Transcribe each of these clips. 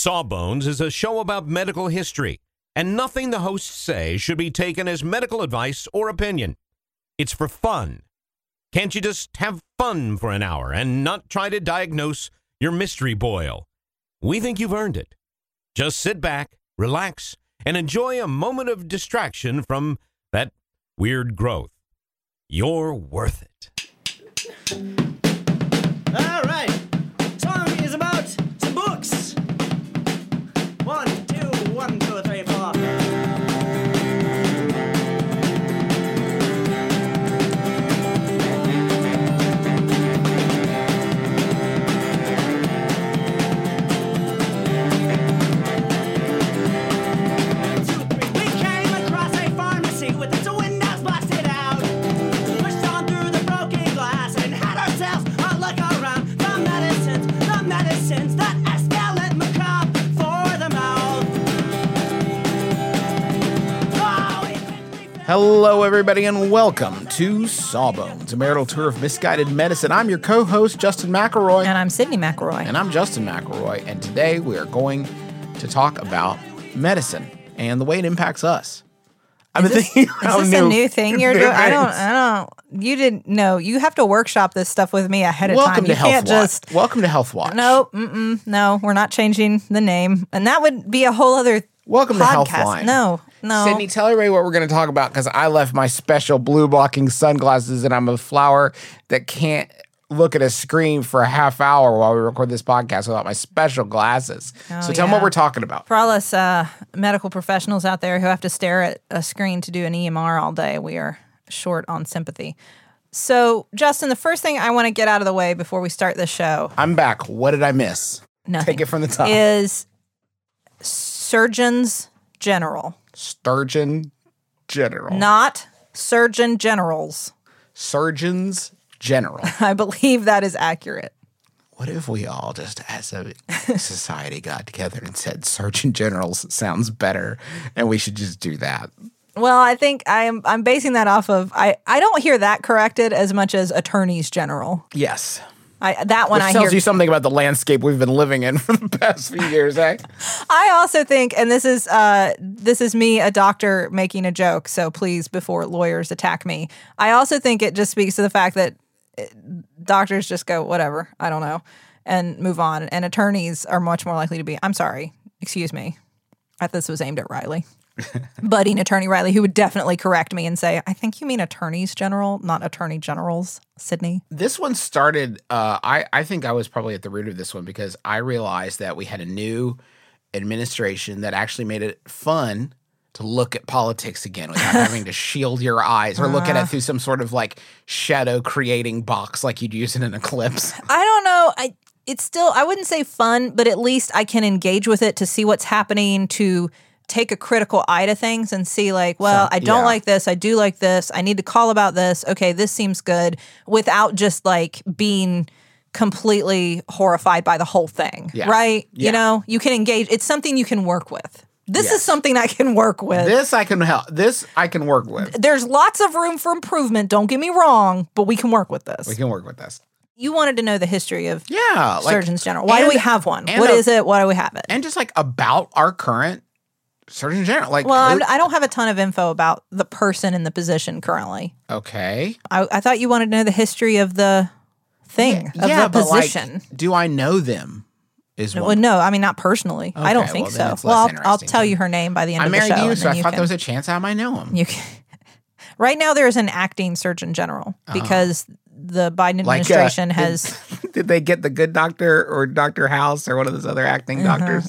Sawbones is a show about medical history, and nothing the hosts say should be taken as medical advice or opinion. It's for fun. Can't you just have fun for an hour and not try to diagnose your mystery boil? We think you've earned it. Just sit back, relax, and enjoy a moment of distraction from that weird growth. You're worth it. All right. Song is about some books. 1, 2, 1, 2, 3, 4. Hello, everybody, and welcome to Sawbones, a marital tour of misguided medicine. I'm your co-host, Justin McElroy. And I'm Sydney McElroy. And I'm Justin McElroy. And today we are going to talk about medicine and the way it impacts us. Is this a new thing you're doing? I don't. You didn't know. You have to workshop this stuff with me ahead of time. You can't just. Welcome to Health Watch. No, we're not changing the name, and that would be a whole other. Welcome podcast. to Healthline. No. Sydney, tell everybody what we're going to talk about, because I left my special blue blocking sunglasses, and I'm a flower that can't look at a screen for a half hour while we record this podcast without my special glasses. So tell them what we're talking about. For all us medical professionals out there who have to stare at a screen to do an EMR all day, we are short on sympathy. So, Justin, the first thing I want to get out of the way before we start the show. I'm back. What did I miss? Nothing. Take it from the top. Is Surgeons General. Surgeon General. Not Surgeon Generals. Surgeons General. I believe that is accurate. What if we all just, as a society, got together and said Surgeon Generals sounds better, and we should just do that? Well, I think I'm basing that off of I don't hear that corrected as much as Attorneys General. Yes. Which tells hear you something about the landscape we've been living in for the past few years, eh? I also think, and this is me, a doctor, making a joke, so please, before lawyers attack me, I also think it just speaks to the fact that doctors just go, whatever, I don't know, and move on. And attorneys are much more likely to be, I'm sorry, excuse me. I thought this was aimed at Riley. Budding attorney Riley, who would definitely correct me and say, I think you mean attorneys general, not attorney generals, Sydney. This one started, I think I was probably at the root of this one, because I realized that we had a new administration that actually made it fun to look at politics again without having to shield your eyes or look at it through some sort of like shadow creating box like you'd use in an eclipse. I don't know. It's still, I wouldn't say fun, but at least I can engage with it to see what's happening, to take a critical eye to things and see like, well, I don't like this. I do like this. I need to call about this. Okay, this seems good, without just like being completely horrified by the whole thing, right? Yeah. You know, you can engage. It's something you can work with. This is something I can work with. This I can help. This I can work with. There's lots of room for improvement. Don't get me wrong, but we can work with this. We can work with this. You wanted to know the history of Surgeons General. Why do we have one? What is it? Why do we have it? And just like about our current Surgeon General. Like, well, I don't have a ton of info about the person in the position currently. Okay. I thought you wanted to know the history of the thing, of the position. Like, do I know them? Well, no, I mean, not personally. Okay, I don't think so. Well, I'll tell you her name by the end of the show. I'm married to you, so I thought there was a chance I might know him. Right now, there's an acting Surgeon General because the Biden administration has... Did they get the Good Doctor or Dr. House or one of those other acting doctors?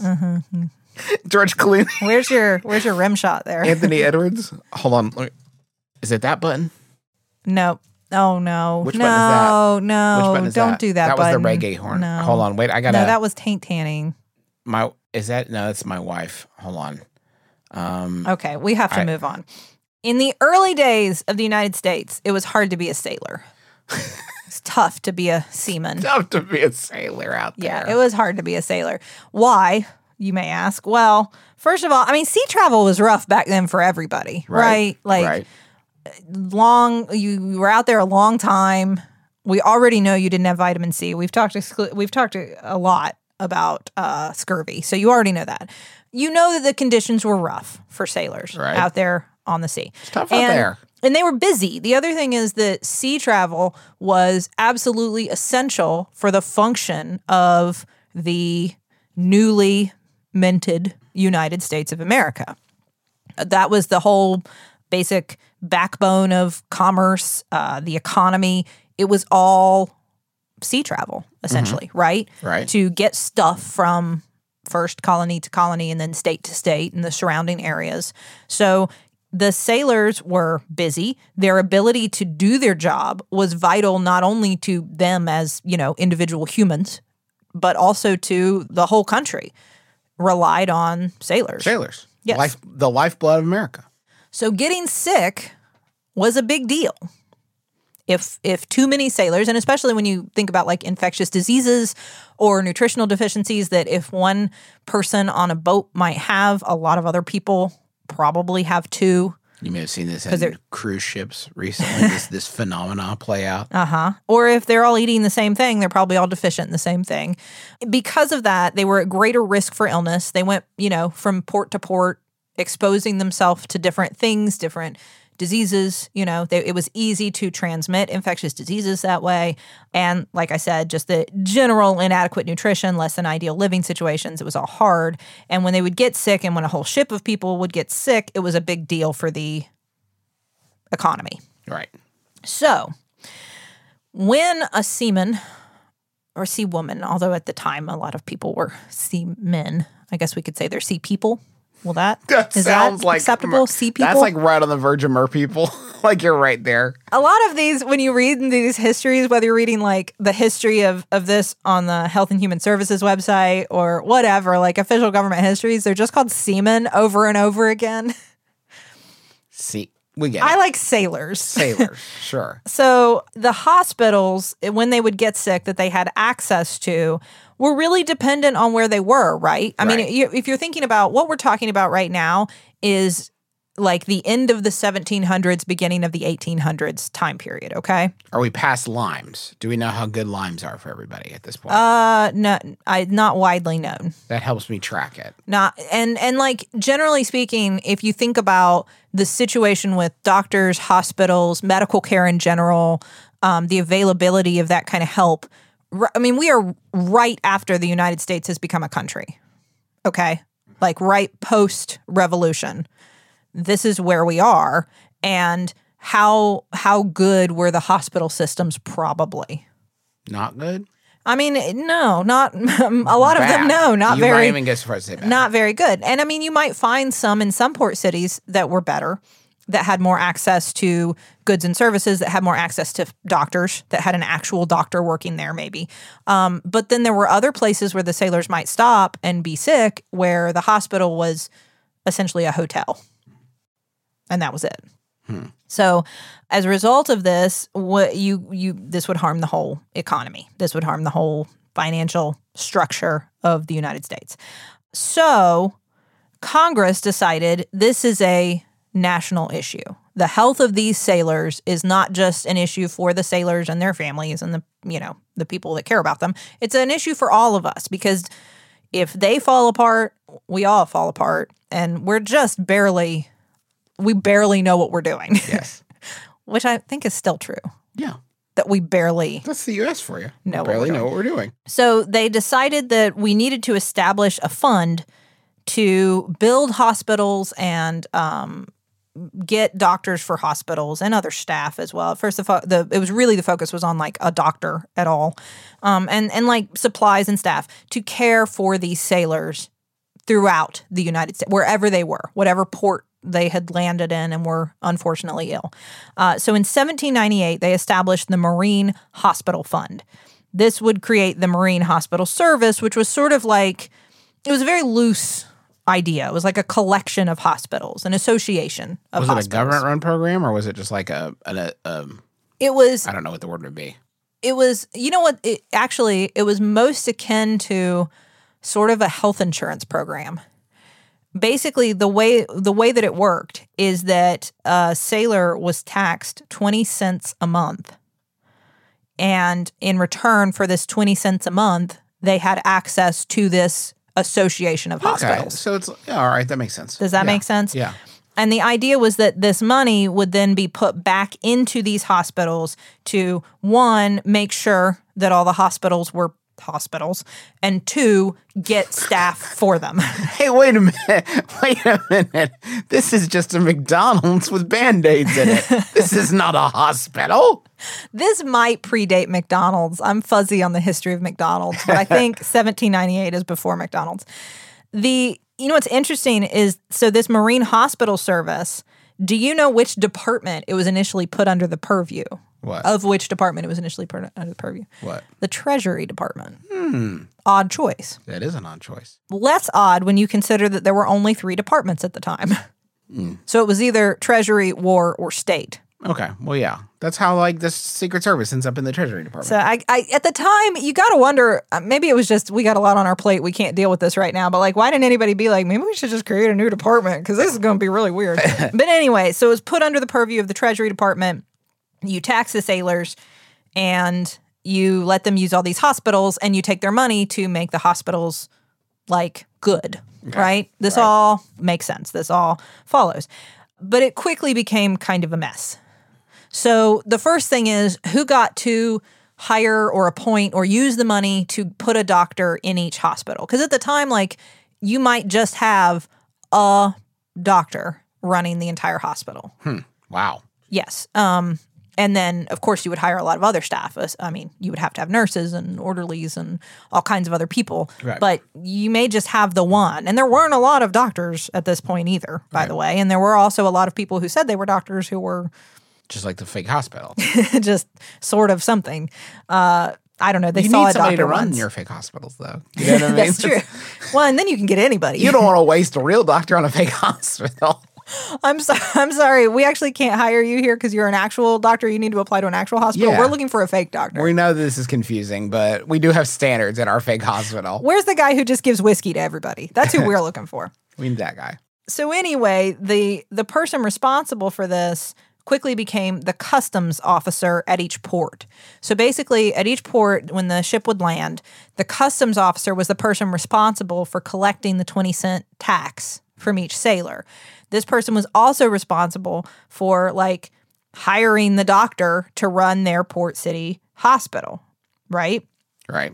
George Clooney. Where's your rim shot there? Anthony Edwards. Hold on. Is it that button? No. Oh, no. Which button is that? No, Which button is don't that? do that That button. was the reggae horn. No. Hold on. Wait, I got to... No, that was taint tanning. That's my wife. Hold on. Okay, we have to move on. In the early days of the United States, it was hard to be a sailor. It's tough to be a seaman. Tough to be a sailor out there. Yeah, it was hard to be a sailor. Why, you may ask? Well, first of all, I mean, sea travel was rough back then for everybody, right? Like, you were out there a long time. We already know you didn't have vitamin C. We've talked a lot about scurvy. So you already know that. You know that the conditions were rough for sailors Right. out there on the sea. It's tough out there. And they were busy. The other thing is that sea travel was absolutely essential for the function of the newly minted United States of America. That was the whole basic backbone of commerce, the economy. It was all sea travel, essentially, right? Right. To get stuff from first colony to colony and then state to state and the surrounding areas. So the sailors were busy. Their ability to do their job was vital not only to them as, individual humans, but also to the whole country. Relied on sailors. Sailors. Yes. The lifeblood of America. So getting sick was a big deal. If too many sailors, and especially when you think about like infectious diseases or nutritional deficiencies, that if one person on a boat might have, a lot of other people probably have too. You may have seen this in cruise ships recently, this phenomena play out. Or if they're all eating the same thing, they're probably all deficient in the same thing. Because of that, they were at greater risk for illness. They went, from port to port, exposing themselves to different things, different diseases. It was easy to transmit infectious diseases that way. And like I said, just the general inadequate nutrition, less than ideal living situations, it was all hard. And when they would get sick and when a whole ship of people would get sick, it was a big deal for the economy. Right. So when a seaman or sea woman, although at the time a lot of people were seamen, I guess we could say they're sea people. Well, is sounds that like acceptable? Sea people? That's like right on the verge of mer people. Like you're right there. A lot of these, when you read these histories, whether you're reading like the history of this on the Health and Human Services website or whatever, like official government histories, they're just called seamen over and over again. See, we get it. I like sailors. Sailors, sure. So the hospitals, when they would get sick that they had access to, were really dependent on where they were, right? I mean, if you're thinking about what we're talking about right now is like the end of the 1700s, beginning of the 1800s time period, okay? Are we past limes? Do we know how good limes are for everybody at this point? No, not widely known. That helps me track it. Not and like generally speaking, if you think about the situation with doctors, hospitals, medical care in general, the availability of that kind of help. I mean, we are right after the United States has become a country, okay? Like right post-revolution. This is where we are. And how good were the hospital systems? Probably. Not good? I mean, no, not a lot of them, no, not very. You might even get so far as to say bad. Not very good. And I mean, you might find some in some port cities that were better, that had more access to goods and services, that had more access to doctors, that had an actual doctor working there maybe. But then there were other places where the sailors might stop and be sick, where the hospital was essentially a hotel. And that was it. So as a result of this, this would harm the whole economy. This would harm the whole financial structure of the United States. So Congress decided this is a national issue. The health of these sailors is not just an issue for the sailors and their families and the people that care about them. It's an issue for all of us, because if they fall apart, we all fall apart, and we barely know what we're doing. Yes. Which I think is still true. Yeah. That we barely That's the U.S. for you. know what Barely we're know what we're doing. So they decided that we needed to establish a fund to build hospitals and get doctors for hospitals and other staff as well. At first, the focus was on like a doctor at all, and like supplies and staff to care for these sailors throughout the United States, wherever they were, whatever port they had landed in and were unfortunately ill. So in 1798, they established the Marine Hospital Fund. This would create the Marine Hospital Service, which was sort of like, it was a very loose idea. It was like a collection of hospitals, an association of hospitals. Was it a government-run program, or was it just like it was, I don't know what the word would be. It was, you know what, it was most akin to sort of a health insurance program. Basically, the way that it worked is that a sailor was taxed 20 cents a month. And in return for this 20 cents a month, they had access to this association of Okay, hospitals. so it's all right. That makes sense. Does that Yeah. make sense? Yeah. And the idea was that this money would then be put back into these hospitals to, one, make sure that all the hospitals were hospitals, and two, get staff for them. Hey, wait a minute. Wait a minute. This is just a McDonald's with Band-Aids in it. This is not a hospital. This might predate McDonald's. I'm fuzzy on the history of McDonald's, but I think 1798 is before McDonald's. You know what's interesting is, so this Marine Hospital Service, do you know which department it was initially put under the purview? What? Of which department it was initially put under the purview? What? The Treasury Department. Odd choice. That is an odd choice. Less odd when you consider that there were only 3 departments at the time. So it was either Treasury, War, or State. Okay. Well, yeah. That's how, like, the Secret Service ends up in the Treasury Department. So I at the time, you got to wonder, maybe it was just, we got a lot on our plate. We can't deal with this right now. But like, why didn't anybody be like, maybe we should just create a new department? Because this is going to be really weird. But anyway, so it was put under the purview of the Treasury Department. You tax the sailors and you let them use all these hospitals, and you take their money to make the hospitals like good, right? This all makes sense. This all follows. But it quickly became kind of a mess. So the first thing is, who got to hire or appoint or use the money to put a doctor in each hospital? Because at the time, like, you might just have a doctor running the entire hospital. Wow. Yes. And then, of course, you would hire a lot of other staff. I mean, you would have to have nurses and orderlies and all kinds of other people. Right. But you may just have the one. And there weren't a lot of doctors at this point either, by the way. And there were also a lot of people who said they were doctors who were Just like the fake hospital. just sort of something. I don't know. They You saw need a somebody doctor to run once. your fake hospitals, though. You know what I mean? That's true. Well, and then you can get anybody. You don't want to waste a real doctor on a fake hospital. I'm sorry. We actually can't hire you here because you're an actual doctor. You need to apply to an actual hospital. Yeah. We're looking for a fake doctor. We know this is confusing, but we do have standards at our fake hospital. Where's the guy who just gives whiskey to everybody? That's who we're looking for. We need that guy. So anyway, the person responsible for this quickly became the customs officer at each port. So basically, at each port, when the ship would land, the customs officer was the person responsible for collecting the 20-cent tax from each sailor. This person was also responsible for, like, hiring the doctor to run their port city hospital, right? Right.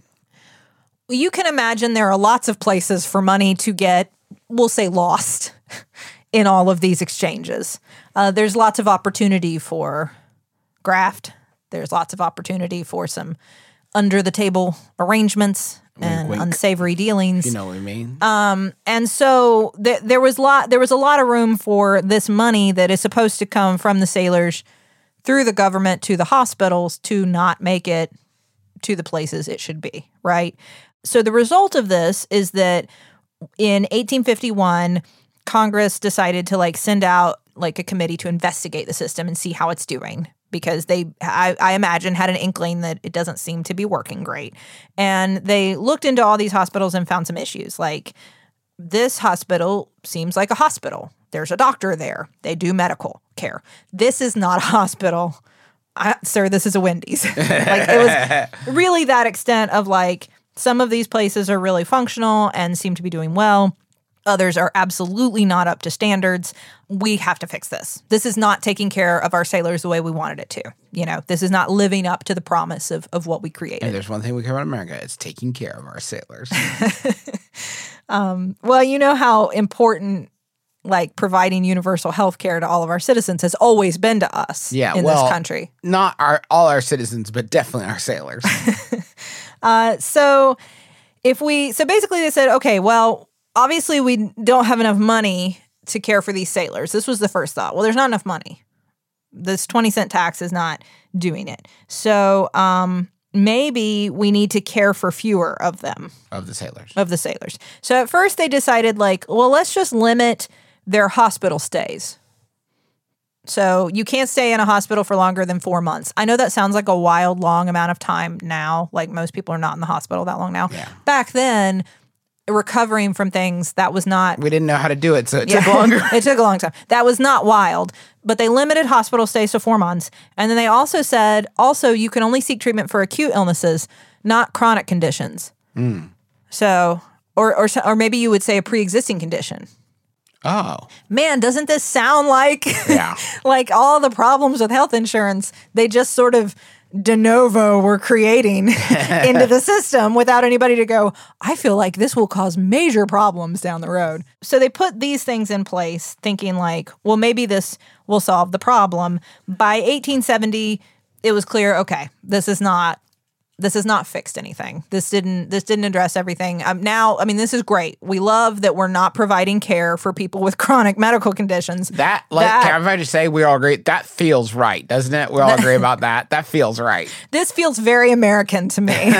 You can imagine there are lots of places for money to get, we'll say, lost in all of these exchanges. There's lots of opportunity for graft. There's lots of opportunity for some under-the-table arrangements and wink. unsavory dealings. You know what I mean? And so there was a lot of room for this money that is supposed to come from the sailors through the government to the hospitals to not make it to the places it should be, right? So the result of this is that in 1851, Congress decided to, like, send out, like, a committee to investigate the system and see how it's doing, because I imagine, had an inkling that it doesn't seem to be working great. And they looked into all these hospitals and found some issues. Like, this hospital seems like a hospital. There's a doctor there. They do medical care. This is not a hospital. Sir, this is a Wendy's. Like, it was really that extent of, like, some of these places are really functional and seem to be doing well. Others are absolutely not up to standards. We have to fix this. This is not taking care of our sailors the way we wanted it to. You know, this is not living up to the promise of what we created. And there's one thing we care about in America. It's taking care of our sailors. Well, you know how important, like, providing universal health care to all of our citizens has always been to us in this country. Not all our citizens, but definitely our sailors. So basically they said, okay, well, obviously we don't have enough money to care for these sailors. This was the first thought. Well, there's not enough money. This 20-cent tax is not doing it. So maybe we need to care for fewer of them. Of the sailors. So at first they decided, like, well, let's just limit their hospital stays. So you can't stay in a hospital for longer than 4 months. I know that sounds like a wild, long amount of time now. Like, most people are not in the hospital that long now. Yeah. Back then, recovering from things, that was not... We didn't know how to do it, so it took longer. It took a long time. That was not wild. But they limited hospital stays to 4 months. And then they also said, you can only seek treatment for acute illnesses, not chronic conditions. So, or maybe you would say a pre-existing condition. Oh. Man, doesn't this sound like Yeah. like all the problems with health insurance, they just sort of de novo were creating into the system without anybody to go, I feel like this will cause major problems down the road. So they put these things in place thinking like, well, maybe this will solve the problem. By 1870, it was clear, okay, this has not fixed anything. This didn't address everything. Now, I mean, this is great. We love that we're not providing care for people with chronic medical conditions. Can I just say we all agree? That feels right, doesn't it? We all agree about that. That feels right. This feels very American to me.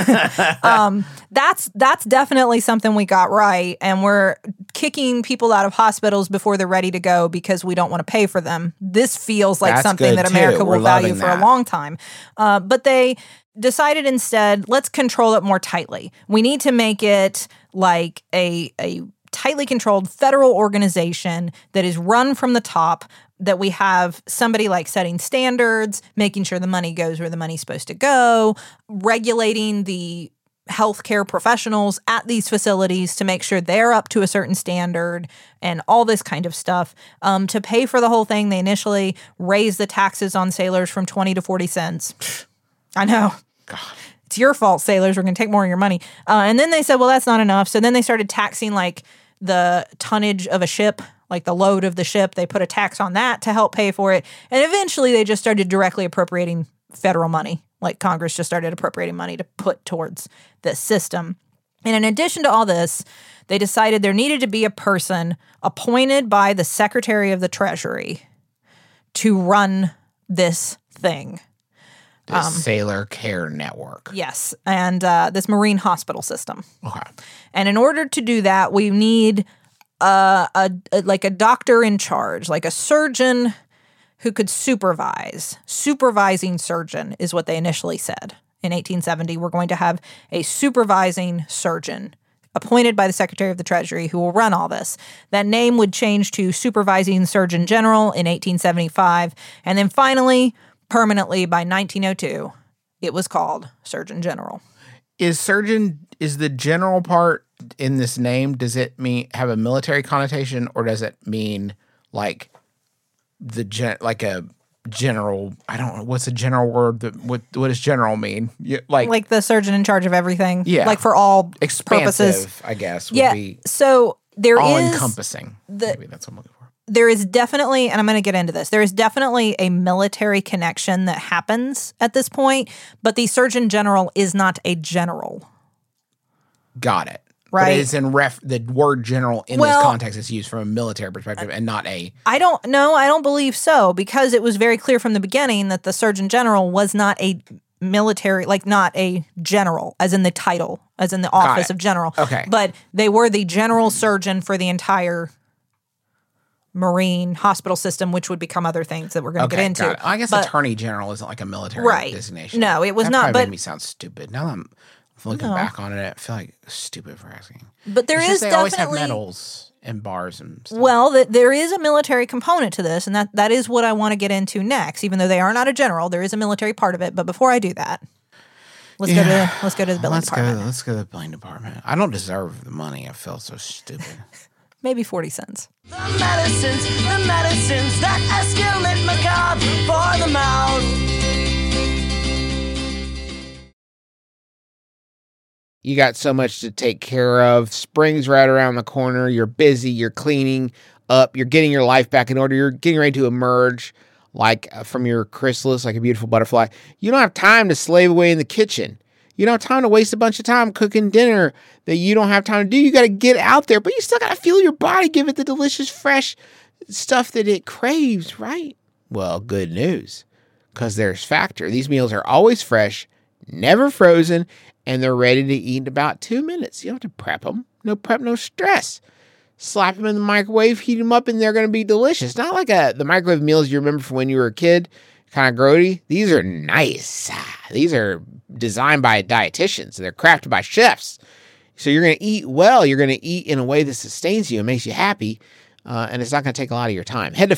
That's definitely something we got right, and we're kicking people out of hospitals before they're ready to go because we don't want to pay for them. This feels like That's something good, that too. America We're will value loving for a that. long time. But they decided instead, let's control it more tightly. We need to make it like a tightly controlled federal organization that is run from the top, that we have somebody like setting standards, making sure the money goes where the money's supposed to go, regulating the healthcare professionals at these facilities to make sure they're up to a certain standard and all this kind of stuff. To pay for the whole thing, they initially raised the taxes on sailors from 20 to 40 cents. I know. God. It's your fault, sailors. We're going to take more of your money. And then they said, well, that's not enough. So then they started taxing like the tonnage of a ship, like the load of the ship. They put a tax on that to help pay for it. And eventually they just started directly appropriating federal money. Like Congress just started appropriating money to put towards this system. And in addition to all this, they decided there needed to be a person appointed by the Secretary of the Treasury to run this thing. The Sailor Care Network. Yes, and this marine hospital system. Okay. And in order to do that, we need a doctor in charge, like a surgeon who could supervise. Supervising surgeon is what they initially said. In 1870, we're going to have a supervising surgeon appointed by the Secretary of the Treasury who will run all this. That name would change to Supervising Surgeon General in 1875. And then finally, permanently by 1902, it was called Surgeon General. Is the general part in this name, does it have a military connotation, or does it mean like a general? I don't know. What's a general word? What does general mean? Like the surgeon in charge of everything? Yeah. Like for all expansive, purposes? I guess, would Yeah. be So there is all-encompassing. Maybe that's what I'm looking for. There is definitely, and I'm going to get into this, there is definitely a military connection that happens at this point, but the Surgeon General is not a general. Got it. Right. But it's in the word general in this context is used from a military perspective and not a... I don't believe so, because it was very clear from the beginning that the Surgeon General was not a military, like not a general, as in the title, as in the office of general. Okay. But they were the general surgeon for the entire marine hospital system, which would become other things that we're going to get into. Got it. I guess attorney general isn't like a military designation. No, it was that not. Probably But made me sound stupid. Now that I'm looking back on it, I feel like stupid for asking. But there it's is just they always have definitely medals and bars and stuff. Well, there is a military component to this, and that is what I want to get into next. Even though they are not a general, there is a military part of it. But before I do that, let's go to the billing department. Let's go to the billing department. I don't deserve the money. I feel so stupid. Maybe 40 cents. The medicines that escalate macabre for the mouth. You got so much to take care of. Spring's right around the corner. You're busy. You're cleaning up. You're getting your life back in order. You're getting ready to emerge from your chrysalis like a beautiful butterfly. You don't have time to slave away in the kitchen. You don't have time to waste a bunch of time cooking dinner that you don't have time to do. You got to get out there, but you still got to fuel your body, give it the delicious, fresh stuff that it craves, right? Well, good news, because there's Factor. These meals are always fresh, never frozen, and they're ready to eat in about 2 minutes. You don't have to prep them. No prep, no stress. Slap them in the microwave, heat them up, and they're going to be delicious. Not like the microwave meals you remember from when you were a kid, kind of grody. These are nice. These are designed by dietitians. They're crafted by chefs. So you're going to eat well. You're going to eat in a way that sustains you and makes you happy. and it's not going to take a lot of your time. Head to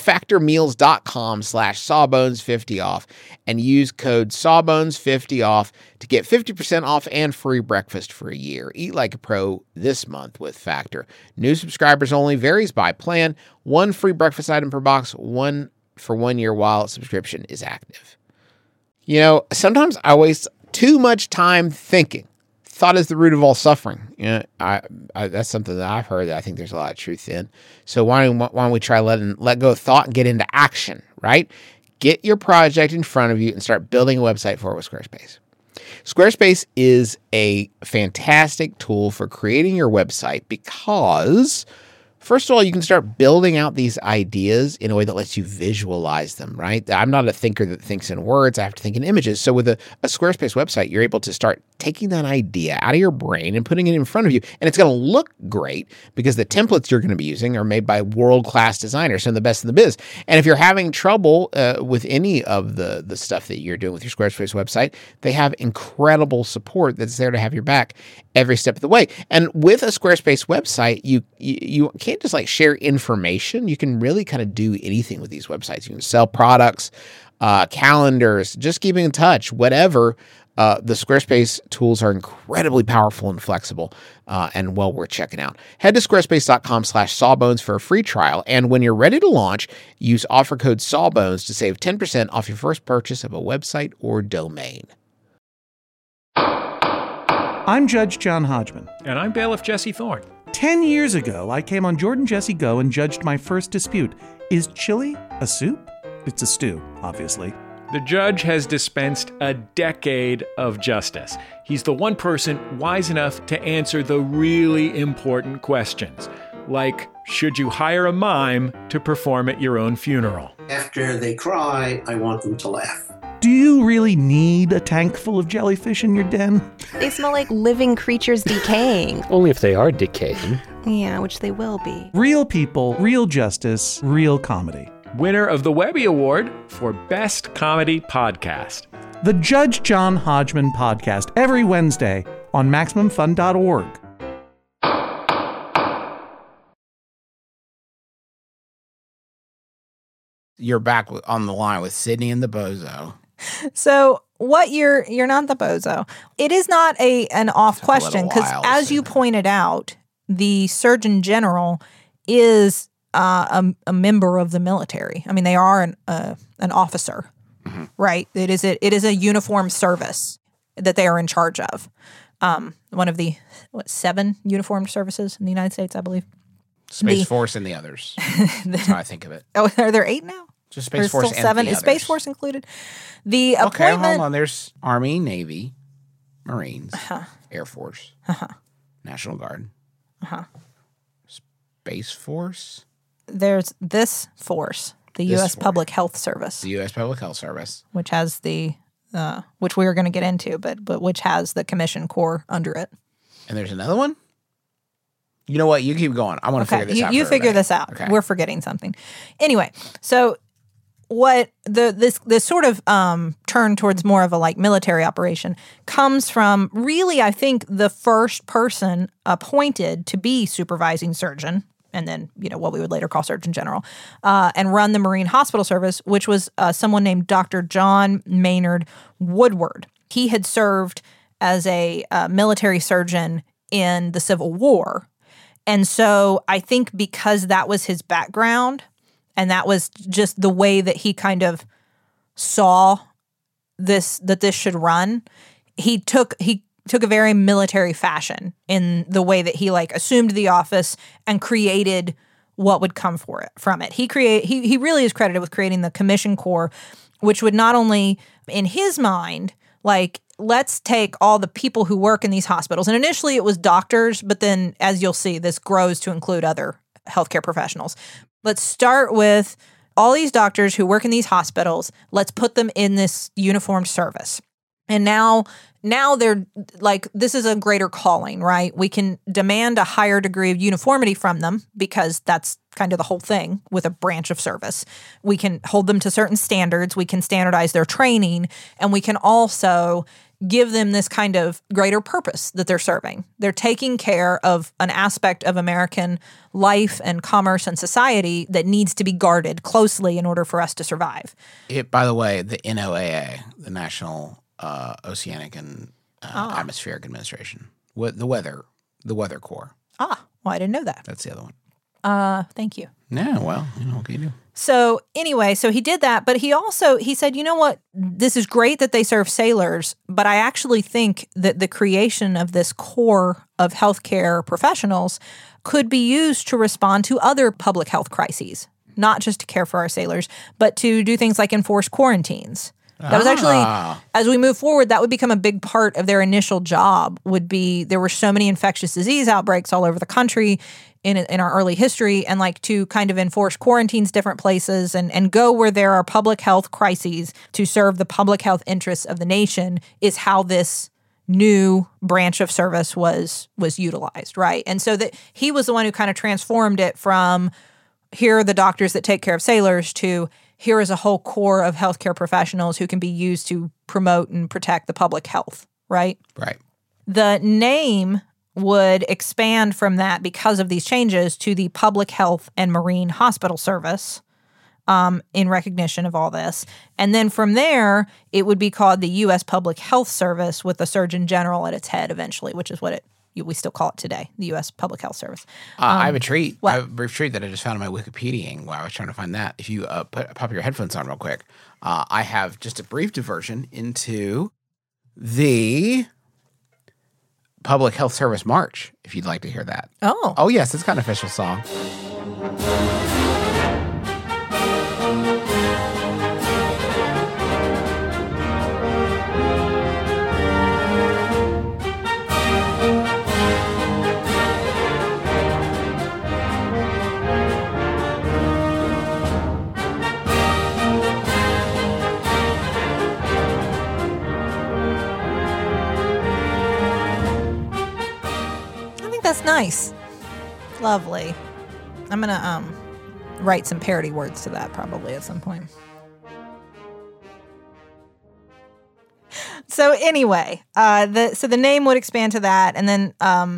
factormeals.com/sawbones50off and use code sawbones50off to get 50% off and free breakfast for a year. Eat like a pro this month with Factor. New subscribers only, varies by plan. 1 free breakfast item per box, 1 for 1 year while subscription is active. You know, sometimes I waste too much time thinking. Thought is the root of all suffering. You know, that's something that I've heard that I think there's a lot of truth in. So why don't we try let go of thought and get into action, right? Get your project in front of you and start building a website for it with Squarespace. Squarespace is a fantastic tool for creating your website because, first of all, you can start building out these ideas in a way that lets you visualize them, right? I'm not a thinker that thinks in words. I have to think in images. So with a Squarespace website, you're able to start taking that idea out of your brain and putting it in front of you. And it's going to look great because the templates you're going to be using are made by world-class designers, some of the best in the biz. And if you're having trouble with any of the stuff that you're doing with your Squarespace website, they have incredible support that's there to have your back every step of the way. And with a Squarespace website, you can't just like share information. You can really kind of do anything with these websites. You can sell products, calendars, just keeping in touch, whatever. The Squarespace tools are incredibly powerful and flexible and well worth checking out. Head to squarespace.com/sawbones for a free trial. And when you're ready to launch, use offer code sawbones to save 10% off your first purchase of a website or domain. I'm Judge John Hodgman. And I'm Bailiff Jesse Thorne. 10 years ago, I came on Jordan Jesse Go and judged my first dispute. Is chili a soup? It's a stew, obviously. The judge has dispensed a decade of justice. He's the one person wise enough to answer the really important questions, like, should you hire a mime to perform at your own funeral? After they cry, I want them to laugh. Do you really need a tank full of jellyfish in your den? They smell like living creatures decaying. Only if they are decaying. Yeah, which they will be. Real people, real justice, real comedy. Winner of the Webby Award for Best Comedy Podcast. The Judge John Hodgman Podcast, every Wednesday on MaximumFun.org. You're back on the line with Sydney and the Bozo. So what you're not the bozo. It is not an off question because as you pointed out, the Surgeon General is a member of the military. I mean, they are an officer, right? It is a uniformed service that they are in charge of. One of the 7 uniformed services in the United States, I believe. Space Force and the others. That's how I think of it. Oh, are there 8 now? Just Space Force and 7. the Is others. Space Force included? The Okay, appointment. hold on. There's Army, Navy, Marines, Air Force, National Guard, Space Force. There's this force, the U.S. Public Health Service, The U.S. Public Health Service, which has the which we are going to get into, but which has the Commission Corps under it. And there's another one. You know what? You keep going. I want to figure this out. You figure this out. Okay. We're forgetting something. Anyway, so what this sort of turn towards more of a like military operation comes from really, I think, the first person appointed to be supervising surgeon, and then, you know, what we would later call Surgeon General, and run the Marine Hospital Service, which was someone named Dr. John Maynard Woodward. He had served as a military surgeon in the Civil War. And so I think because that was his background and that was just the way that he kind of saw this should run, he took a very military fashion in the way that he like assumed the office and created what would come from it. He really is credited with creating the Commission Corps, which would not only in his mind like, let's take all the people who work in these hospitals. And initially it was doctors, but then as you'll see, this grows to include other healthcare professionals. Let's start with all these doctors who work in these hospitals. Let's put them in this uniformed service. And now they're like, this is a greater calling, right? We can demand a higher degree of uniformity from them because that's kind of the whole thing with a branch of service. We can hold them to certain standards. We can standardize their training, and we can also give them this kind of greater purpose that they're serving. They're taking care of an aspect of American life and commerce and society that needs to be guarded closely in order for us to survive. By the way, the NOAA, the National Oceanic and Atmospheric Administration, the Weather Corps. Well, I didn't know that. That's the other one. Thank you. Yeah, well, what can you do? So anyway, so he did that, but he said, you know what, this is great that they serve sailors, but I actually think that the creation of this corps of healthcare professionals could be used to respond to other public health crises, not just to care for our sailors, but to do things like enforce quarantines. That was actually, as we move forward, that would become a big part of their initial job would be, there were so many infectious disease outbreaks all over the country in our early history, and like to kind of enforce quarantines different places and go where there are public health crises to serve the public health interests of the nation is how this new branch of service was utilized, right? And so that he was the one who kind of transformed it from here are the doctors that take care of sailors to here is a whole corps of healthcare professionals who can be used to promote and protect the public health, right? Right. The name would expand from that because of these changes to the Public Health and Marine Hospital Service in recognition of all this. And then from there, it would be called the U.S. Public Health Service with the Surgeon General at its head eventually, which is what we still call it today, the U.S. Public Health Service. I have a treat. I have a brief treat that I just found in my Wikipediaing while I was trying to find that. If you pop your headphones on real quick, I have just a brief diversion into the Public Health Service March, if you'd like to hear that. Oh, yes, it's got an official song. That's nice. Lovely. I'm going to write some parody words to that probably at some point. So anyway, the name would expand to that. And then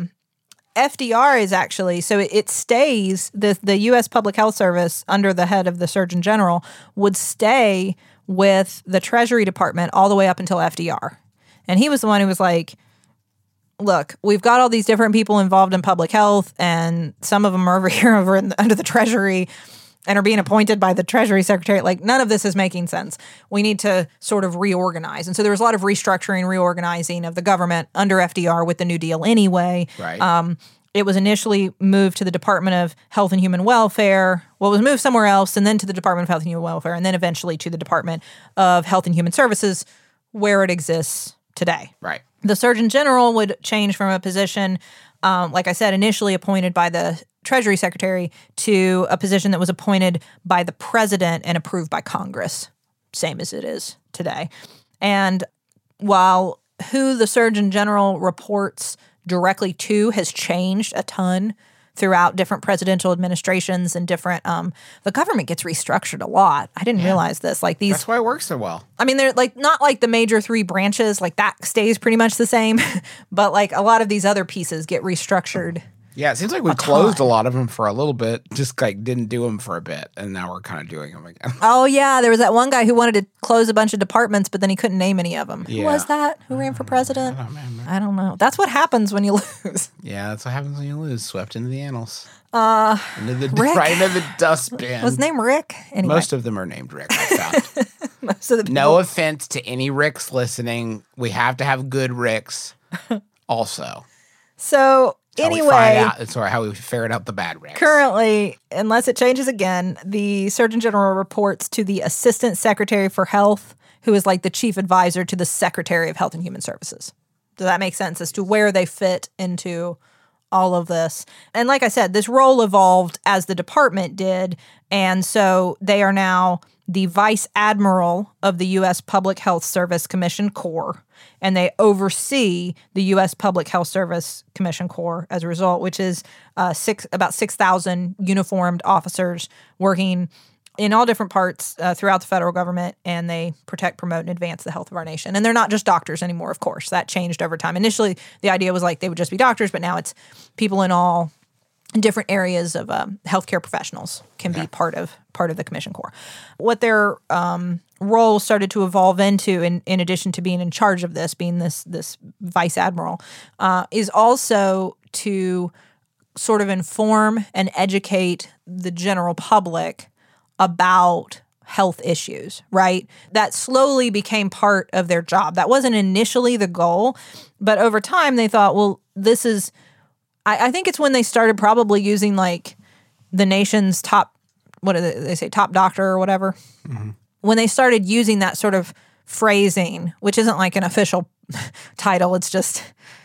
FDR is actually, so it stays, the U.S. Public Health Service under the head of the Surgeon General would stay with the Treasury Department all the way up until FDR. And he was the one who was like, look, we've got all these different people involved in public health, and some of them are over here under the Treasury and are being appointed by the Treasury Secretary. Like, none of this is making sense. We need to sort of reorganize. And so there was a lot of restructuring, reorganizing of the government under FDR with the New Deal anyway. Right. It was initially moved to the Department of Health and Human Welfare. Well, it was moved somewhere else, and then to the Department of Health and Human Welfare, and then eventually to the Department of Health and Human Services, where it exists today. Right. The Surgeon General would change from a position, like I said, initially appointed by the Treasury Secretary to a position that was appointed by the President and approved by Congress, same as it is today. And while who the Surgeon General reports directly to has changed a ton throughout different presidential administrations and different, the government gets restructured a lot. I didn't realize this. Like these, that's why it works so well. I mean, they're like not like the major three branches, like that stays pretty much the same, but like a lot of these other pieces get restructured. Yeah, it seems like we closed a lot of them for a little bit, just like didn't do them for a bit, and now we're kind of doing them again. Oh, yeah. There was that one guy who wanted to close a bunch of departments, but then he couldn't name any of them. Yeah. Who was that? Who ran for president? I don't know. That's what happens when you lose. Yeah, that's what happens when you lose. Swept into the annals. Rick? Right into the dustbin. Was his name Rick? Anyway. Most of them are named Rick, I found. Most of the people. No offense to any Ricks listening. We have to have good Ricks also. So... Anyway, that's how we ferret out the bad Ricks. Currently, unless it changes again, the Surgeon General reports to the Assistant Secretary for Health, who is like the chief advisor to the Secretary of Health and Human Services. Does that make sense as to where they fit into all of this? And like I said, this role evolved as the department did, and so they are now the Vice Admiral of the U.S. Public Health Service Commission Corps, and they oversee the U.S. Public Health Service Commission Corps as a result, which is about 6,000 uniformed officers working in all different parts throughout the federal government, and they protect, promote, and advance the health of our nation. And they're not just doctors anymore, of course. That changed over time. Initially, the idea was like they would just be doctors, but now it's people in all different areas of healthcare professionals can be part of the Commission Corps. What their role started to evolve into, in addition to being in charge of this, being this vice admiral, is also to sort of inform and educate the general public about health issues, right? That slowly became part of their job. That wasn't initially the goal, but over time they thought, well, this is, I think it's when they started probably using like the nation's top, what do they say, top doctor or whatever. Mm-hmm. When they started using that sort of phrasing, which isn't like an official title, it's just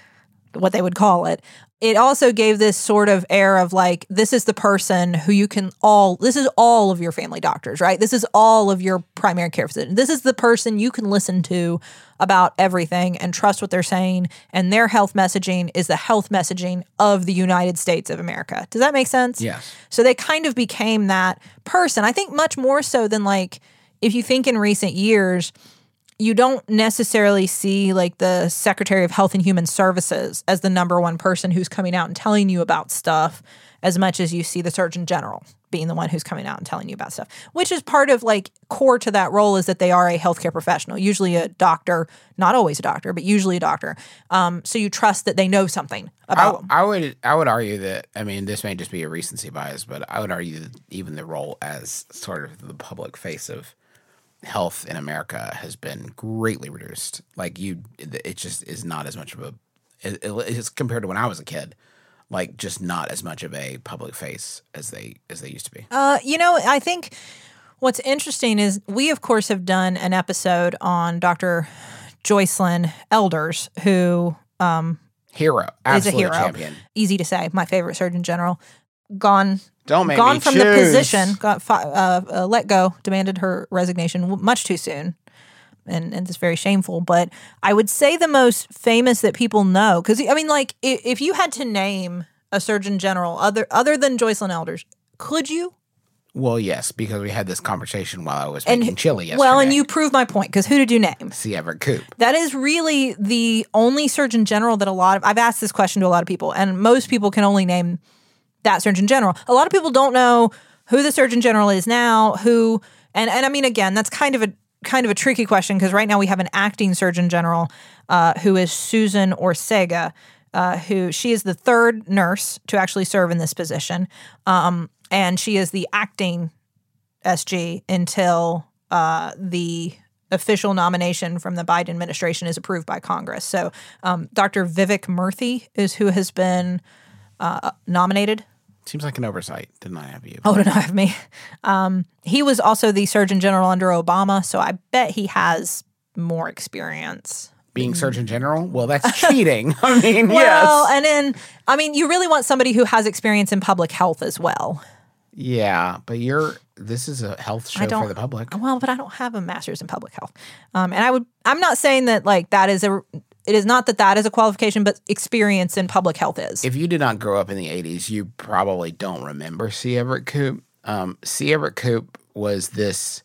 what they would call it. It also gave this sort of air of like, this is the person who this is all of your family doctors, right? This is all of your primary care physicians. This is the person you can listen to about everything and trust what they're saying. And their health messaging is the health messaging of the United States of America. Does that make sense? Yes. So they kind of became that person. I think much more so than like, if you think in recent years, you don't necessarily see like the Secretary of Health and Human Services as the number one person who's coming out and telling you about stuff as much as you see the Surgeon General being the one who's coming out and telling you about stuff, which is part of like core to that role is that they are a healthcare professional, usually a doctor, not always a doctor, but usually a doctor. So you trust that they know something about them. I would argue that, I mean, this may just be a recency bias, but I would argue that even the role as sort of the public face of health in America has been greatly reduced. Like it just is not as much of a, it's compared to when I was a kid, like just not as much of a public face as they used to be. I think what's interesting is we of course have done an episode on Dr. Joycelyn Elders, who hero, is a hero, champion. Easy to say, my favorite Surgeon General, gone from choose. the position, got let go, demanded her resignation much too soon, and it's very shameful. But I would say the most famous that people know, because I mean, like if you had to name a Surgeon General other than Joycelyn Elders, could you? Well, yes, because we had this conversation while I was making chili yesterday. Well, and you proved my point, because who did you name? C. Everett Koop. That is really the only Surgeon General that I've asked this question to a lot of people, and most people can only name that Surgeon General. A lot of people don't know who the Surgeon General is now, and I mean, again, that's kind of a tricky question, because right now we have an acting Surgeon General who is Susan Orcega, who she is the third nurse to actually serve in this position. And she is the acting SG until the official nomination from the Biden administration is approved by Congress. So Dr. Vivek Murthy is who has been nominated. Seems like an oversight. Did not have you. Oh, did not have me. He was also the Surgeon General under Obama, so I bet he has more experience. Being Surgeon General? Well, that's cheating. I mean, well, yes. and then, I mean, you really want somebody who has experience in public health as well. Yeah, but this is a health show for the public. Well, but I don't have a master's in public health. And I'm not saying that like it is not that is a qualification, but experience in public health is. If you did not grow up in the 80s, you probably don't remember C. Everett Koop. C. Everett Koop was this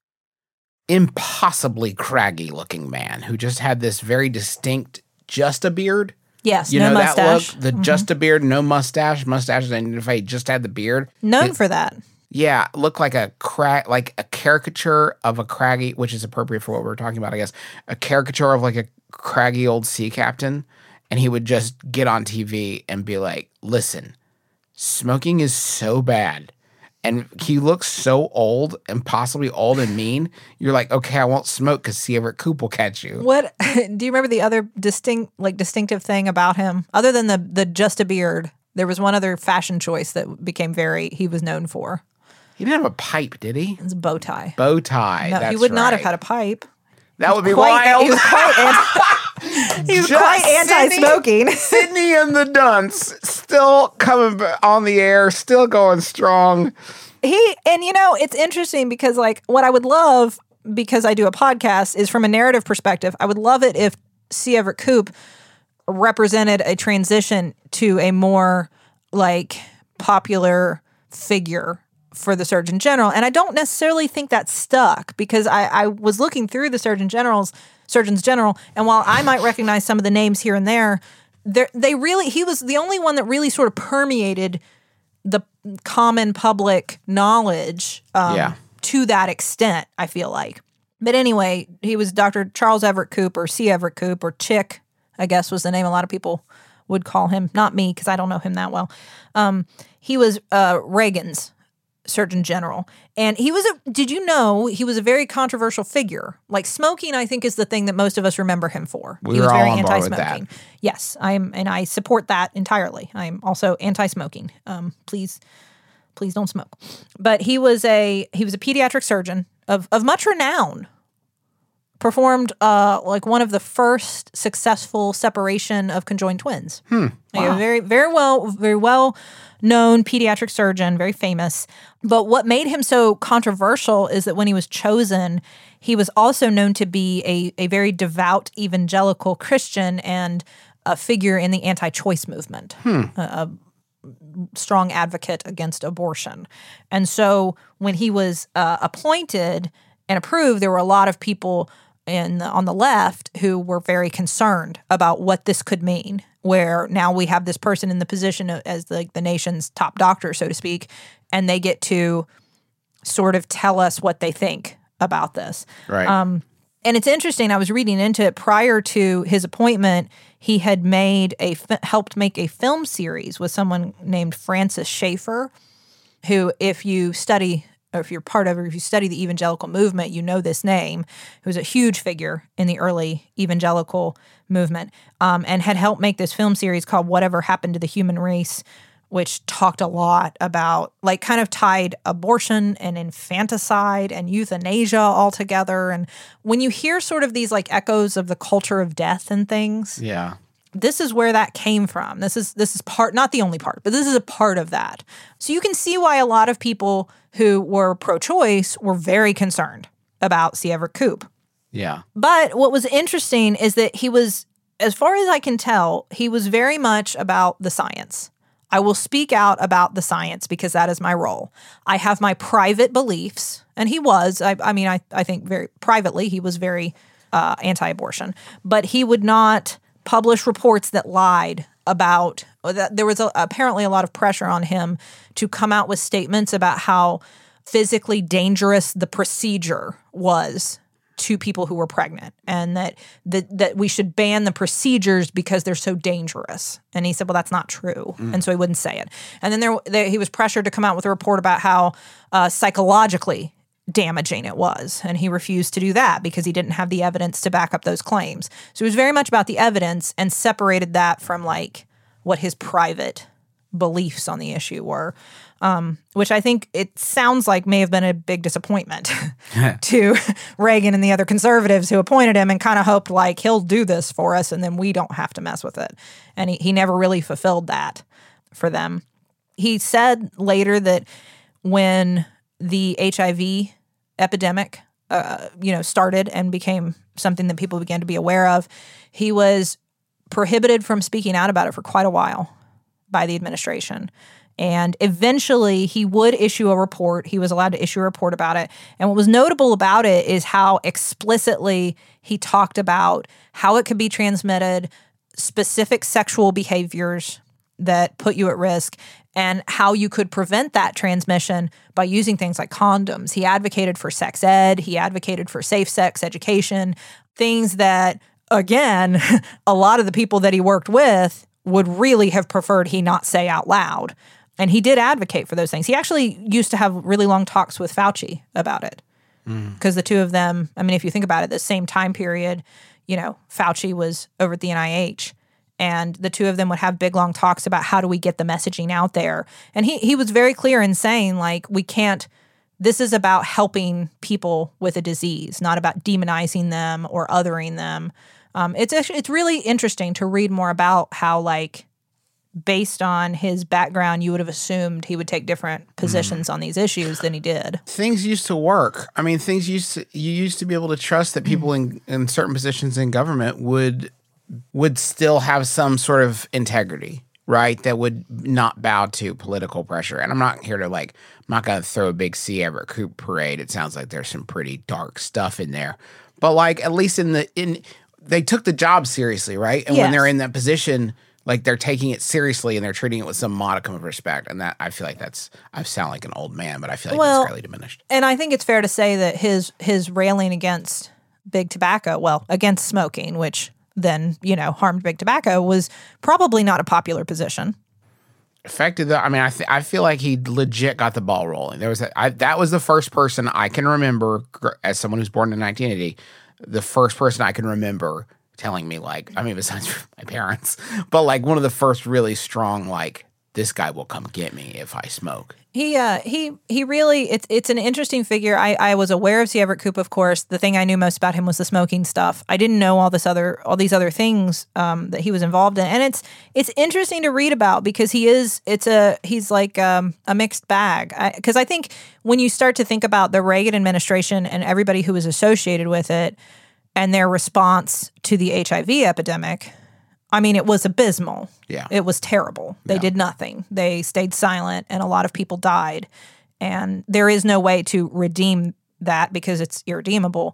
impossibly craggy looking man who just had this very distinct just a beard. Yes, you no know mustache. That look, just a beard, no mustache. Mustache, and if I just had the beard. Known for that. Yeah, looked like a caricature of a craggy, which is appropriate for what we're talking about, I guess. A caricature of like a craggy old sea captain, and he would just get on TV and be like, "Listen, smoking is so bad." And he looks so old and possibly old and mean. You're like, okay, I won't smoke because C. Everett Koop will catch you. What do you remember the other distinctive thing about him? Other than the just a beard, there was one other fashion choice that became he was known for. He didn't have a pipe, did he? It was a bow tie. Bow tie. No, that's he would not have right. had a pipe. That would be wild. He was quite anti-smoking. Sydney and the Dunce still coming on the air, still going strong. It's interesting because like what I would love, because I do a podcast, is from a narrative perspective. I would love it if C. Everett Koop represented a transition to a more like popular figure for the Surgeon General. And I don't necessarily think that stuck because I was looking through the Surgeons General, and while I might recognize some of the names here and there, he was the only one that really sort of permeated the common public knowledge to that extent, I feel like. But anyway, he was Dr. Charles Everett Koop, or C. Everett Koop, or Chick, I guess was the name a lot of people would call him. Not me, because I don't know him that well. He was Reagan's Surgeon General. And did you know he was a very controversial figure? Like, smoking, I think, is the thing that most of us remember him for. We He were was all very on board with anti-smoking. that. Yes, and I support that entirely. I'm also anti-smoking. Please don't smoke. But he was a pediatric surgeon of much renown. Performed like one of the first successful separation of conjoined twins. Like a very well known pediatric surgeon, very famous. But what made him so controversial is that when he was chosen, he was also known to be a very devout evangelical Christian and a figure in the anti-choice movement. A strong advocate against abortion. And so when he was appointed and approved, there were a lot of people on the left who were very concerned about what this could mean, where now we have this person in the position as the nation's top doctor, so to speak, and they get to sort of tell us what they think about this. Right. And it's interesting. I was reading into it. Prior to his appointment, he had helped make a film series with someone named Francis Schaeffer, who, if you study the evangelical movement, you know this name. He was a huge figure in the early evangelical movement, and had helped make this film series called Whatever Happened to the Human Race, which talked a lot about, like, kind of tied abortion and infanticide and euthanasia all together. And when you hear sort of these like echoes of the culture of death and things, this is where that came from. This is part, not the only part, but this is a part of that. So you can see why a lot of people who were pro-choice were very concerned about C. Everett Koop. Yeah. But what was interesting is that he was, as far as I can tell, he was very much about the science. I will speak out about the science because that is my role. I have my private beliefs, and he was, I think very privately, he was very anti-abortion, but he would not publish reports that lied about that. There was apparently a lot of pressure on him to come out with statements about how physically dangerous the procedure was to people who were pregnant, and that we should ban the procedures because they're so dangerous. And he said, well, that's not true. And so he wouldn't say it. And then he was pressured to come out with a report about how psychologically damaging it was. And he refused to do that because he didn't have the evidence to back up those claims. So he was very much about the evidence and separated that from like what his private beliefs on the issue were, which I think it sounds like may have been a big disappointment to Reagan and the other conservatives who appointed him and kind of hoped like he'll do this for us and then we don't have to mess with it. And he never really fulfilled that for them. He said later that when the HIV epidemic, started and became something that people began to be aware of, he was prohibited from speaking out about it for quite a while by the administration. And eventually he would issue a report. He was allowed to issue a report about it. And what was notable about it is how explicitly he talked about how it could be transmitted, specific sexual behaviors that put you at risk, and how you could prevent that transmission by using things like condoms. He advocated for sex ed. He advocated for safe sex education, things that, again, a lot of the people that he worked with would really have preferred he not say out loud. And he did advocate for those things. He actually used to have really long talks with Fauci about it because the two of them, I mean, if you think about it, the same time period, Fauci was over at the NIH. And the two of them would have big, long talks about how do we get the messaging out there. And he was very clear in saying, like, we can't, this is about helping people with a disease, not about demonizing them or othering them. It's really interesting to read more about how, like, based on his background, you would have assumed he would take different positions on these issues than he did. Things used to work. I mean, you used to be able to trust that people in certain positions in government would still have some sort of integrity. right, that would not bow to political pressure. And I'm not here to I'm not going to throw a big C. Everett Koop parade. It sounds like there's some pretty dark stuff in there. But at least they took the job seriously, right? And when Yes. they're in that position, they're taking it seriously and they're treating it with some modicum of respect. And that, I feel like I sound like an old man, but I feel like Well, that's greatly diminished. And I think it's fair to say that his railing against big tobacco, against smoking, which then, harmed big tobacco, was probably not a popular position. Affected I feel like he legit got the ball rolling. That was the first person I can remember, as someone who's born in 1980, the first person I can remember telling me besides my parents, but one of the first really strong, this guy will come get me if I smoke. He really, it's an interesting figure. I was aware of C. Everett Koop, of course. The thing I knew most about him was the smoking stuff. I didn't know all these other things that he was involved in, and it's interesting to read about because he's like a mixed bag. Because I think when you start to think about the Reagan administration and everybody who was associated with it and their response to the HIV epidemic, it was abysmal. Yeah. It was terrible. They did nothing. They stayed silent, and a lot of people died. And there is no way to redeem that because it's irredeemable.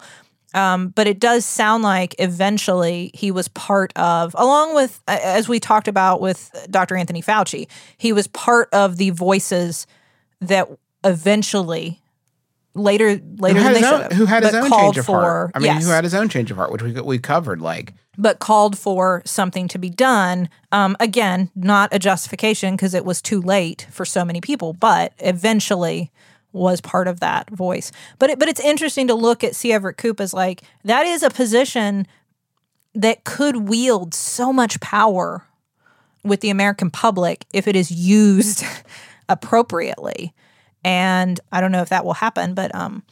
But it does sound like eventually he was part of, along with, as we talked about with Dr. Anthony Fauci, he was part of the voices that eventually later than they should have. Who had his but own called change of for, heart. yes. Who had his own change of heart, which we covered. But called for something to be done. Again, not a justification because it was too late for so many people, but eventually was part of that voice. But it's interesting to look at C. Everett Koop as that is a position that could wield so much power with the American public if it is used appropriately. And I don't know if that will happen, but and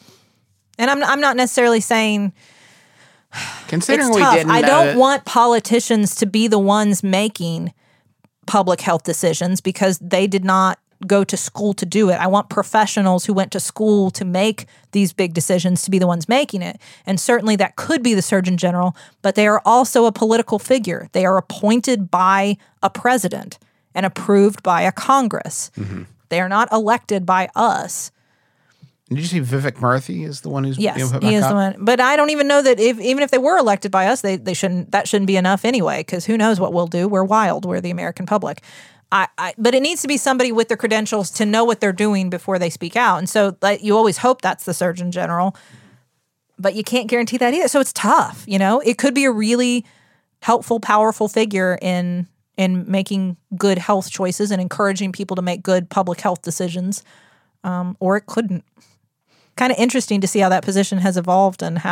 I'm not necessarily saying Considering it's we tough. didn't I know don't that- want politicians to be the ones making public health decisions because they did not go to school to do it. I want professionals who went to school to make these big decisions to be the ones making it. And certainly that could be the Surgeon General, but they are also a political figure. They are appointed by a president and approved by a Congress. Mm-hmm. They are not elected by us. Did you see Vivek Murthy is the one who's Yes, being put back he is up? the one. But I don't even know that even if they were elected by us, they shouldn't. That shouldn't be enough anyway. Because who knows what we'll do? We're wild. We're the American public. But it needs to be somebody with the credentials to know what they're doing before they speak out. And so you always hope that's the Surgeon General, but you can't guarantee that either. So it's tough. It could be a really helpful, powerful figure in making good health choices and encouraging people to make good public health decisions, or it couldn't. Kind of interesting to see how that position has evolved and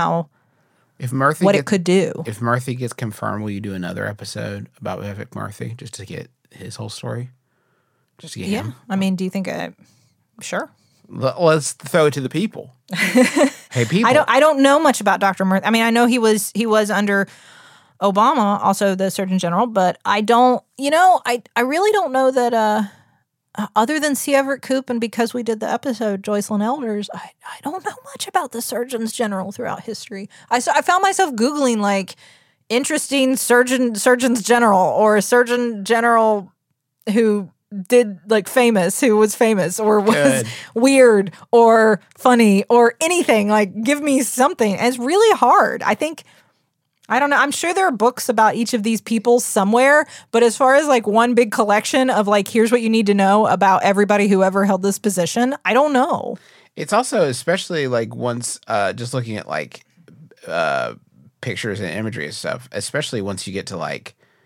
it could do. If Murthy gets confirmed, will you do another episode about Vivek Murthy just to get his whole story? Just to get him? Do you think? Sure. Let's throw it to the people. Hey, people! I don't know much about Dr. Murthy. I know he was under Obama, also the Surgeon General, but I don't. I really don't know that. Other than C. Everett Koop, and because we did the episode Joycelyn Elders, I don't know much about the Surgeons General throughout history. I found myself Googling interesting Surgeons General or a Surgeon General who did who was famous or was Good. weird or funny or anything. Give me something. And it's really hard. I don't know. I'm sure there are books about each of these people somewhere, but as far as one big collection of here's what you need to know about everybody who ever held this position, I don't know. It's also especially once just looking at pictures and imagery and stuff, especially once you get to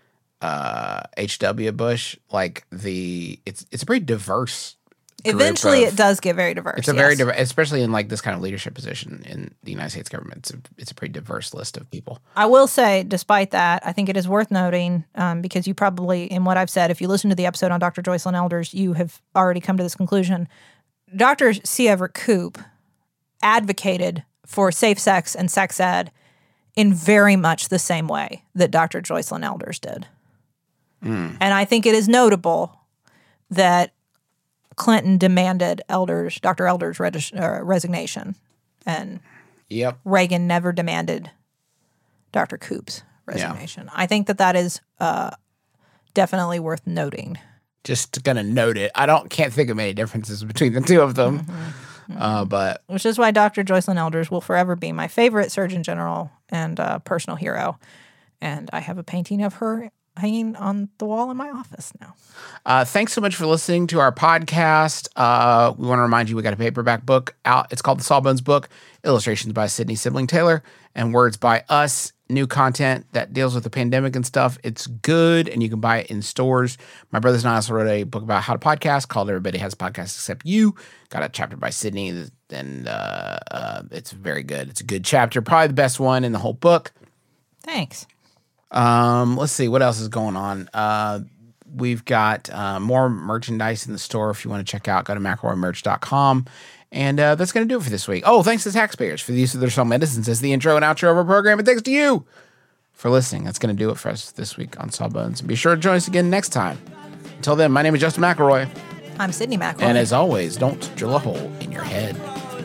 H.W. Bush, it's a pretty diverse. Eventually, it does get very diverse. It's a very diverse, especially in this kind of leadership position in the United States government. It's a pretty diverse list of people. I will say, despite that, I think it is worth noting because you probably, in what I've said, if you listen to the episode on Dr. Joycelyn Elders, you have already come to this conclusion. Dr. C. Everett Koop advocated for safe sex and sex ed in very much the same way that Dr. Joycelyn Elders did. And I think it is notable that Clinton demanded Dr. Elders' resignation, and Reagan never demanded Dr. Koop's resignation. I think that is definitely worth noting. Just gonna note it. Can't think of any differences between the two of them. But which is why Dr. Joycelyn Elders will forever be my favorite Surgeon General and personal hero. And I have a painting of her hanging on the wall in my office now. Thanks so much for listening to our podcast. We want to remind you we got a paperback book out. It's called The Sawbones Book, illustrations by Sydney Sibling Taylor, and words by us. New content that deals with the pandemic and stuff. It's good, and you can buy it in stores. My brothers and I also wrote a book about how to podcast called Everybody Has a Podcast Except You. Got a chapter by Sydney, and it's very good. It's a good chapter, probably the best one in the whole book. Thanks. Let's see what else is going on. We've got more merchandise in the store. If you want to check out, go to McElroymerch.com. And that's going to do it for this week. Oh, thanks to taxpayers for the use of their small medicines as the intro and outro of our program. And thanks to you for listening. That's going to do it for us this week on Sawbones. And be sure to join us again next time. Until then, my name is Justin McElroy. I'm Sydney McElroy. And as always, don't drill a hole in your head.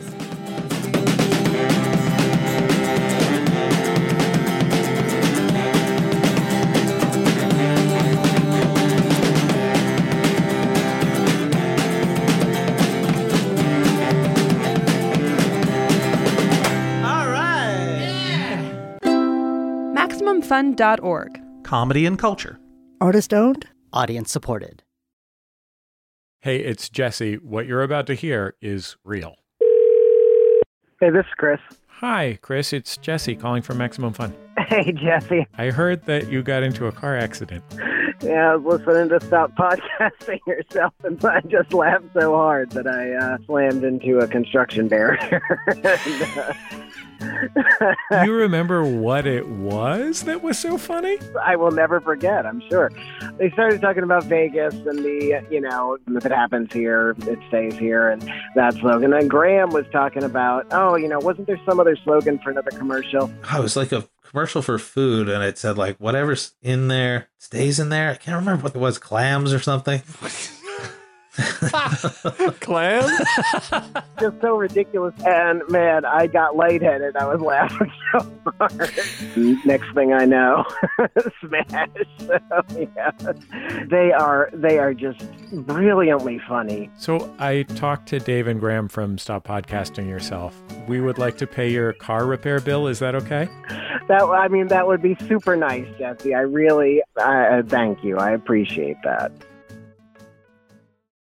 MaximumFun.org. Comedy and culture. Artist owned. Audience supported. Hey, it's Jesse. What you're about to hear is real. Hey, this is Chris. Hi, Chris. It's Jesse calling from Maximum Fun. Hey, Jesse. I heard that you got into a car accident. Yeah, I was listening to Stop Podcasting Yourself, and I just laughed so hard that I slammed into a construction barrier. You remember what it was that was so funny? I will never forget, I'm sure. They started talking about Vegas and the, if it happens here, it stays here, and that slogan. And Graham was talking about, wasn't there some other slogan for another commercial? Oh, it was like a commercial for food, and it said, like, whatever's in there stays in there. I can't remember what it was, clams or something. Clam? Just so ridiculous. And man, I got lightheaded. I was laughing so hard. Next thing I know, smash. So, yeah. They are just brilliantly funny. So I talked to Dave and Graham from Stop Podcasting Yourself. We would like to pay your car repair bill. Is that okay? That would be super nice, Jesse. I really thank you. I appreciate that.